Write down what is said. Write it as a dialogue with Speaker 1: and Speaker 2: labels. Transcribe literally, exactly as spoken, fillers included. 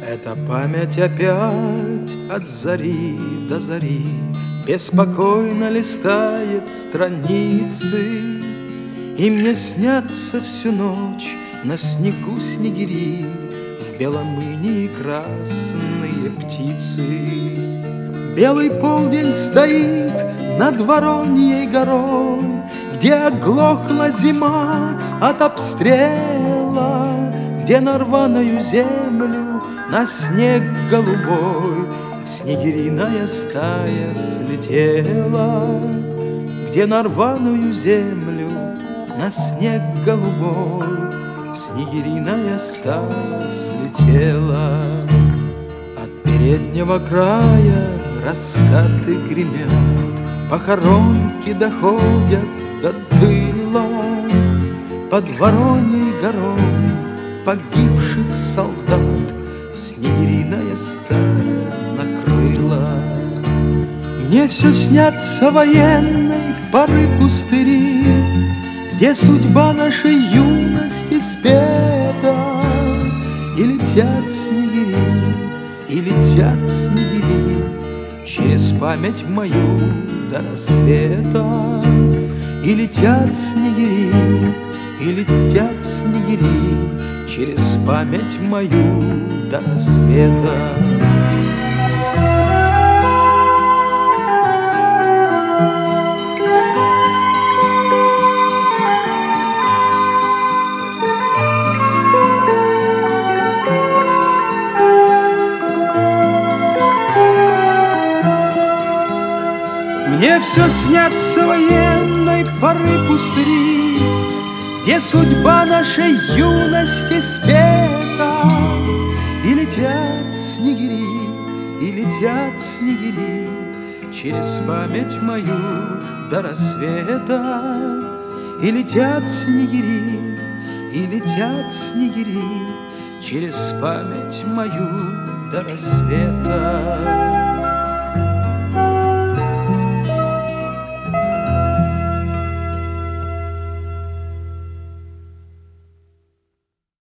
Speaker 1: Эта память опять от зари до зари беспокойно листает страницы, и мне снятся всю ночь на снегу снегири, в белом инии красные птицы. Белый полдень стоит над Вороньей горой, где оглохла зима от обстрела, где на рваную землю на снег голубой снегириная стая слетела, где на рваную землю на снег голубой снегириная стая слетела. От переднего края раскаты гремят, похоронки доходят до тыла. Под Вороньей горой погибших солдат снегириная стая накрыла. Мне все снятся военной поры пустыри, где судьба нашей юности спета, и летят снегири, и летят снегири через память мою до рассвета. И летят снегири, и летят снегири через память мою до рассвета. Мне все снятся военной поры пустыри, где судьба нашей юности спета. И летят снегири, и летят снегири через память мою до рассвета. И летят снегири, и летят снегири через память мою до рассвета.